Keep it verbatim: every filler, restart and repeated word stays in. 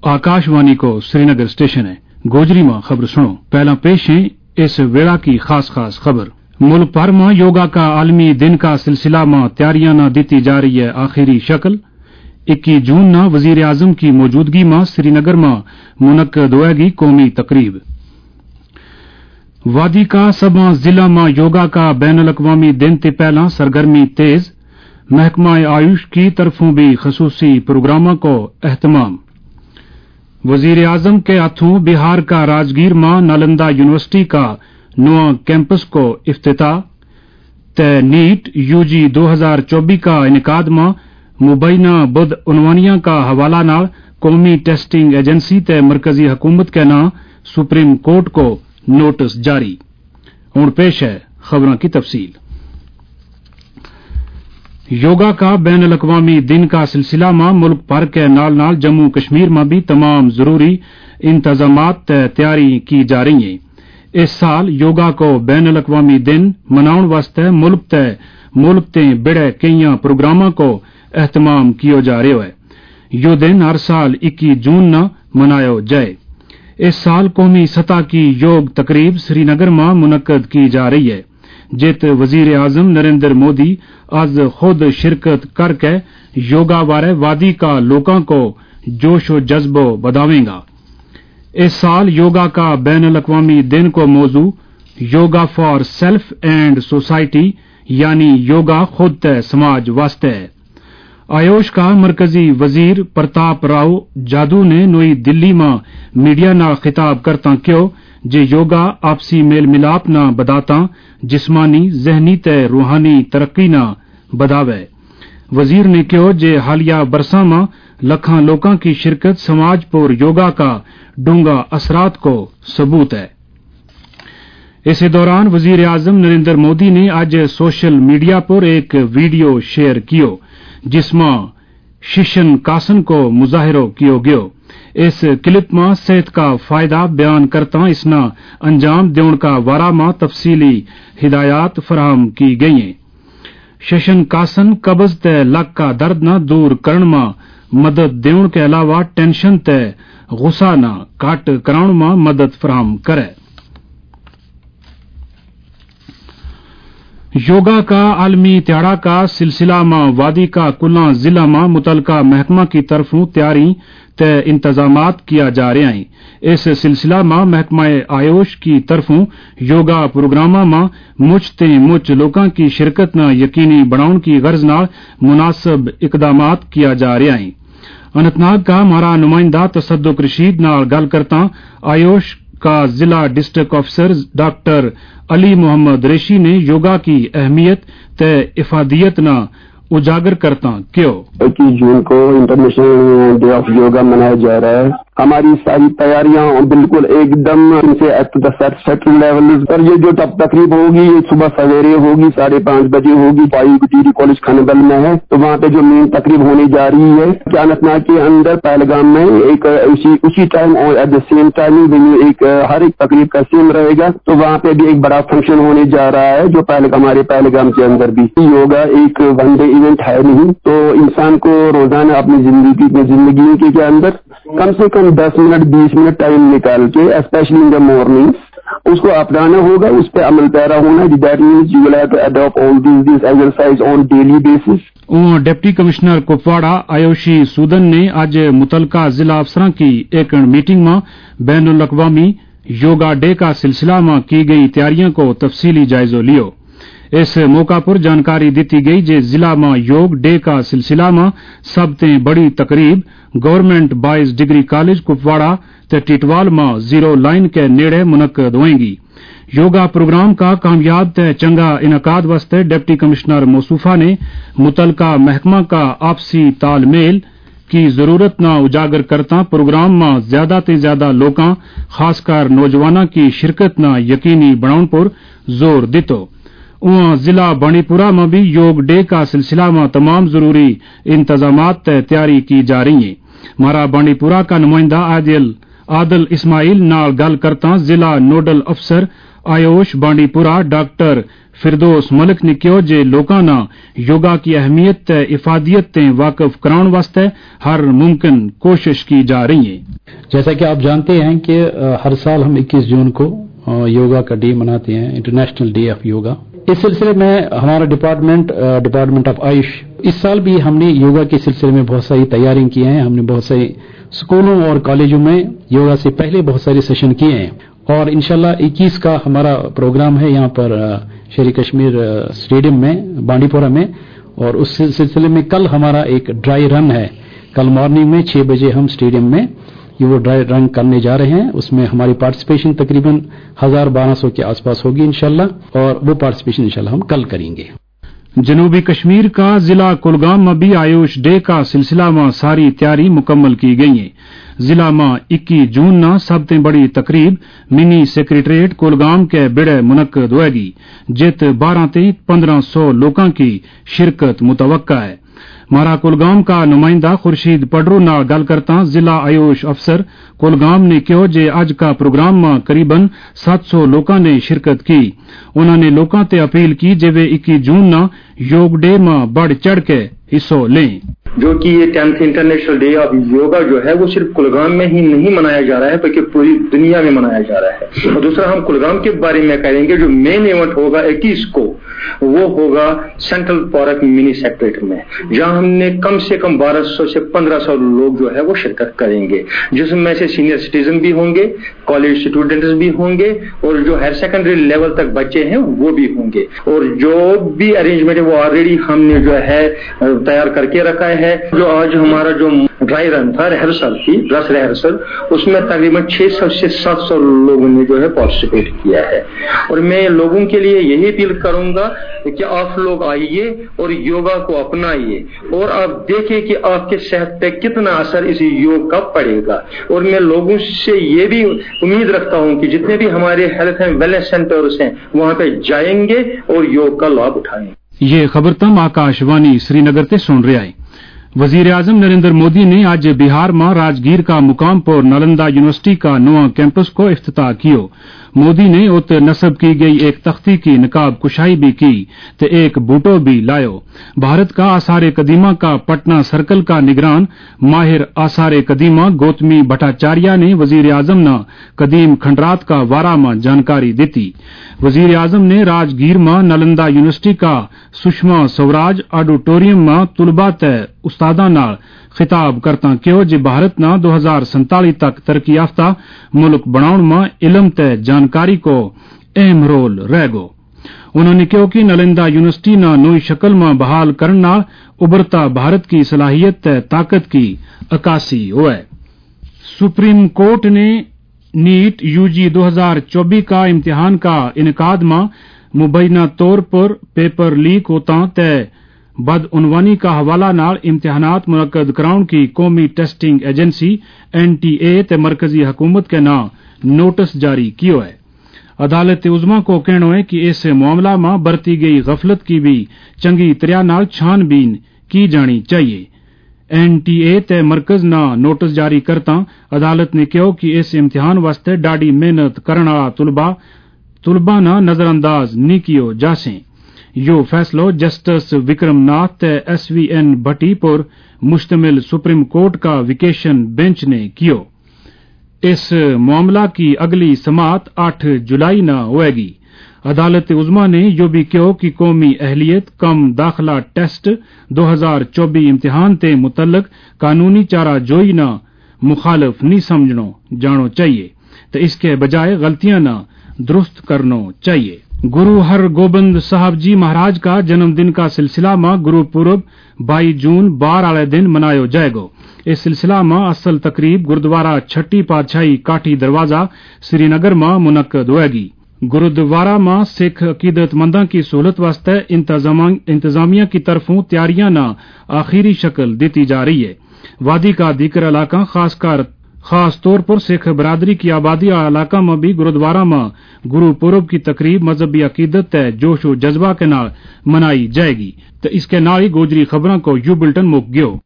आकाशवाणी को श्रीनगर स्टेशन है। गोजरी में खबर सुनो। पहला पेश है इस वेला की खास खास खबर। मुल्क भर में योगा का आलमी दिन का सिलसिला में तैयारियां न दी जा रही है आखिरी शक्ल। इक्कीस जून न वजीर आजम की मौजूदगी में श्रीनगर में मुनक्कद होगी कौमी तकरीब। वादी का सब जिला में योगा का बैनुल अक़वामी दिन ते पहला सरगर्मी तेज। महकमा आयुष की तरफों भी खसूसी प्रोग्रामों को एहतमाम। वजीर आजम के हाथों बिहार का राजगीर में नालंदा यूनिवर्सिटी का नवा कैंपस को इफ्तिताह। ते नीट यूजी दो हजार चौबीस का इनकाद में मुबैना बुध उनवानिया का हवाला नाल कौमी टेस्टिंग एजेंसी ते मरकजी हुकूमत के ना सुप्रीम कोर्ट को नोटिस जारी। हुण पेश है खबरों की तफसील। योगा का बैनुल अक़वामी दिन का सिलसिला में मुल्क भर के नाल नाल जम्मू कश्मीर में भी तमाम जरूरी इंतजामात तैयारी की जा रही है। इस साल योगा को बैनुल अक़वामी दिन मनाउण वास्ते मुल्क ते मुल्क ते बड़े कई प्रोग्रामों को एहतमाम किया जा रहा है। यो दिन हर साल इक्कीस जून न मनाया जाए। इस साल कौमी सतह की योग तकरीब श्रीनगर में मुनक्कद की जा रही है, जित वजीर आजम नरेंद्र मोदी आज खुद शिरकत करके योगा बारे वादी का लोगों को जोश व जज्बो बढ़ावेगा। इस साल योगा का बैनुल अक़वामी दिन को मौजू yoga for self and society यानी योगा खुद ते समाज वास्ते है। आयुष का मरकजी वजीर प्रताप राव जादू ने नई दिल्ली में मीडिया ना खिताब करता क्यों जे योगा आपसी मेल मिलाप ना बदाता जिस्मानी जहनी ते रूहानी तरक्की ना बदावे। वजीर ने क्यों जे हालिया बरसा में लखा लोगों की शिरकत समाज पर योगा का डूंगा असरात को सबूत है। इसी दौरान वजीर आजम नरेंद्र मोदी ने आज सोशल मीडिया पर एक वीडियो शेयर कियो जिसमें शिशन कासन को मुजाहिरो कियो गयो। इस क्लिप में सेहत का फायदा बयान करता इसना अंजाम देने का वारा में तफसीली हिदायत फराहम की गई हैं। शिशन कासन कब्ज ते लक का दर्द न दूर करने में मदद देने के अलावा टेंशन ते गुस्सा न काट कराने में मदद फराहम करे। योगा का आलमी त्याड़ा का सिलसिला में वादी का कुल्ला जिला में मुतलका महकमा की तरफों तैयारी ते इंतजामात किया जा रहे हैं। इस सिलसिला में महकमा आयुष की तरफों योगा प्रोग्रामा में मुच ते मुच लोगों की शिरकत न यकीनी बनाने की गर्ज नाल मुनासिब इकदामात किया जा रहा है। अनंतनाग का हमारा नुमाइंदा तसद्दुक रशीद नाल गल करता आयुष का जिला district officer doctor Ali Mohammad Reshi ने योगा की अहमियत ते इफादियत न उजागर करता क्यों इक्कीस जून को इंटरनेशनल डे ऑफ योगा मनाया जा रहा है। हमारी सारी तैयारियां बिल्कुल एकदम से एट द सेट लेवल पर ये जो तब तकरीब होगी ये सुबह सवेरे होगी साढ़े पांच बजे होगी। पाई डिग्री कॉलेज खानेबल में है तो वहाँ पे जो मेन तकरीब होने जा रही है अनंतनाग के अंदर पहलगाम में एक उसी उसी टाइम और एट द सेम टाइम एक हर एक तकरीब का सेम रहेगा। तो वहाँ पे भी एक बड़ा फंक्शन होने जा रहा है जो पहले हमारे पहलगाम के अंदर भी योगा एक वन डे इवेंट है नहीं। तो इंसान को रोजाना अपनी जिंदगी में जिंदगी के अंदर कम से कम दस मिनट बीस मिनट टाइम निकाल के स्पेशली इन द मॉर्निंग उसको अपनाना होगा, उस पर अमल पैरा होना। That means you will have to adopt all these this exercise on daily basis. Deputy commissioner Kupwara Ayushi Sudan ने आज मुतलका जिला अफसरां की एक मीटिंग में बैनुल अक़वामी योगा डे का सिलसिला में की गई तैयारियों को तफसीली जायजा लियो। इस मौका पर जानकारी दी गई जे जिला में योग डे का सिलसिला में सबसे बड़ी तकरीब government boys degree college Kupwara ते टिटवाल में जीरो लाइन के नेड़े मुनक्कद होएगी। योगा प्रोग्राम का कामयाब ते चंगा इनकाद वास्ते डिप्टी कमिश्नर मौसूफा ने मुतलका महकमा का आपसी तालमेल की जरूरत न उजागर करता प्रोग्राम में ज्यादा ते ज्यादा लोगों खासकर नौजवानों की शिरकत न यकीनी बनाने पर जोर दितो। वहां जिला बांडीपुरा में भी योग डे का सिलसिला में तमाम जरूरी इंतजामात तैयारी की जा रही है। हमारा बांडीपुरा का नुमाइंदा आदिल आदल इस्माइल नाल गल करता जिला नोडल अफसर आयोश बांडीपुरा डॉक्टर फिरदौस मलिक ने कहो जे लोकां ना योगा की अहमियत ते इफादियत ते वाकिफ कराउण वास्ते हर मुमकिन कोशिश की जा रही है। जैसा कि आप जानते हैं कि हर साल हम इक्कीस जून को योगा का डे मनाते हैं, इंटरनेशनल डे ऑफ योगा। इस सिलसिले में हमारा डिपार्टमेंट डिपार्टमेंट ऑफ आयुष इस साल भी हमने योगा के सिलसिले में बहुत सारी तैयारियां की हैं। हमने बहुत सारे स्कूलों और कॉलेजों में योगा से पहले बहुत सारे सेशन किए हैं और इंशाल्लाह इक्कीस का हमारा प्रोग्राम है यहाँ पर शेर कश्मीर स्टेडियम में बांडीपुरा में, और उस सिलसिले में कल हमारा एक ड्राई रन है। कल मॉर्निंग में छह बजे हम स्टेडियम में ये वो ड्राई रन करने जा रहे हैं। उसमें हमारी पार्टिसिपेशन तकरीबन हजार बारह सौ के आसपास होगी इंशाल्लाह, और वो पार्टिसिपेशन इंशाल्लाह हम कल करेंगे। जनूबी कश्मीर का जिला कुलगाम में भी आयुष डे का सिलसिला में सारी तैयारी मुकम्मल की गई है। जिला में इक्कीस जून न सबसे बड़ी तकरीब मिनी सेक्रेटरीट कुलगाम के बिड़े मुनक्कद होगी, जित बारह ते पंद्रह सौ लोगों की शिरकत मुतवक्का है। मारा कुलगाम का नुमाइंदा खुर्शीद पडरू नाल गल करता जिला आयुष अफसर कुलगाम ने कहो जे अज का प्रोग्राम में करीबन सात सौ लोगों ने शिरकत की। उन्होंने लोगों से अपील की जे वे इक्कीस जून न योग डे में बढ़ चढ़ के हिस्सों लें। जो कि ये tenth international day of yoga जो है वो सिर्फ कुलगाम में ही नहीं मनाया जा रहा है बल्कि पूरी दुनिया में मनाया जा रहा है। और दूसरा हम कुलगाम के बारे में करेंगे, जो मेन इवेंट होगा इक्कीस को वो होगा सेंट्रल पार्क मिनी सेक्रेटरीट में, जहां हमने कम से कम बारह सौ से पंद्रह सौ लोग जो है वो शिरकत करेंगे, जिसमें से सीनियर सिटीजन भी होंगे, कॉलेज स्टूडेंट्स भी होंगे और जो हायर सेकेंडरी लेवल तक बच्चे हैं वो भी होंगे। और जो भी अरेंजमेंट है वो ऑलरेडी हमने जो है तैयार करके रखा है। जो आज हमारा जो ड्राई रन था रिहर्सल की ड्रेस रिहर्सल, उसमें तकरीबन छह सौ से सात सौ लोगों ने जो है पार्टिसिपेट किया है। और मैं लोगों के लिए यही अपील करूंगा कि आप लोग आइए और योगा को अपनाइए और आप देखें कि आपके सेहत पे कितना असर इस योग का पड़ेगा। और मैं लोगों से ये भी उम्मीद रखता हूं कि जितने भी हमारे हेल्थ एंड वेलनेस सेंटर्स हैं वहां पे जाएंगे और योग का लाभ उठाएंगे। ये खबर तम आकाशवाणी श्रीनगर से सुन रहे हैं। वजीर आजम नरेंद्र मोदी ने आज बिहार में राजगीर का मुकाम पर नालंदा यूनिवर्सिटी का नवा कैंपस को इफ्तिताह कियो। मोदी ने उत नस्ब की गई एक तख्ती की नकाब कुशाई भी की तो एक बूटो भी लायो। भारत का आसार कदीमा का पटना सर्कल का निगरान माहिर आसार कदीमा गौतमी भट्टाचार्य ने वजीर आजम न कदीम खंडरात का वारा में जानकारी दी। वजीर आजम ने राजगीर में नालंदा यूनिवर्सिटी का सुषमा स्वराज ऑडिटोरियम में तुलबा तय उस्तादा नाल खिताब करता कहो जे भारत ना दो हजार संताली तक तरक्की याफ्ता मुल्क बनाउण में इलम ते जानकारी को अहम रोल रहेगो। उन्होंने कहो कि नालंदा यूनिवर्सिटी ना नई शक्ल में बहाल करने नाल उभरता भारत की सलाहियत ते ताकत की अक्कासी हुए। सुप्रीम कोर्ट ने नीट यूजी दो हजार चौबीस का इम्तिहान का इनकाद में मुबैना तौर पर पेपर लीक होता तय बदउनवानी का हवाला नाल इम्तिहानात मुनक्कद कराउण की कौमी टेस्टिंग एजेंसी एनटीए ते मरकजी हुकूमत के नाम नोटिस जारी कियो है। अदालत उज़्मा को कहना है कि इस मामला में बरती गई गफलत की भी चंगी तरह नाल छानबीन की जानी चाहिए। एनटीए ते मरकज ना नोटिस जारी करता अदालत ने कहो कि इस इम्तिहान वास्ते डाडी मेहनत करने वाला तुलबा तुलबा ना नजरअंदाज नहीं कियो जासे। यो फैसलो जस्टिस विक्रमनाथ ते एस वी एन भट्टी पर मुश्तमिल सुप्रीम कोर्ट का वेकेशन बेंच ने कियो। इस मामला की अगली समात आठ जुलाई न होगी। अदालत उज़्मा ने यो भी कहो कि कौमी अहलियत कम दाखिला टेस्ट दो हजार चौबीस इम्तिहान ते मुतल्लक कानूनी चारा जोई न मुखालिफ नहीं समझनो जानो चाहिए तो इसके बजाय गलतियां न दुरुस्त करनो चाहिए। गुरु हर गोबिंद साहब जी महाराज का जन्मदिन का सिलसिला में गुरु पूर्व बाईस जून बार वाले दिन मनायो जाएगो। इस सिलसिला में असल तकरीब गुरुद्वारा छठी पातशाही काठी दरवाजा श्रीनगर में मुनक्कद होगी। गुरुद्वारा में सिख अकीदतमंदा की सहूलत वास्ते इंतजामिया की तरफों तैयारियां न आखिरी शक्ल दी जा रही है। वादी का दीकर इलाका खासकर खास तौर पर सिख बरादरी की आबादी इलाका में भी गुरुद्वारा में गुरु पूर्व की तकरीब मजहबी अकीदत तय जोश व जज्बा के नाल मनाई जाएगी। तो इसके नाल ही गोजरी खबरों को यू बुलेटिन मुक गयो।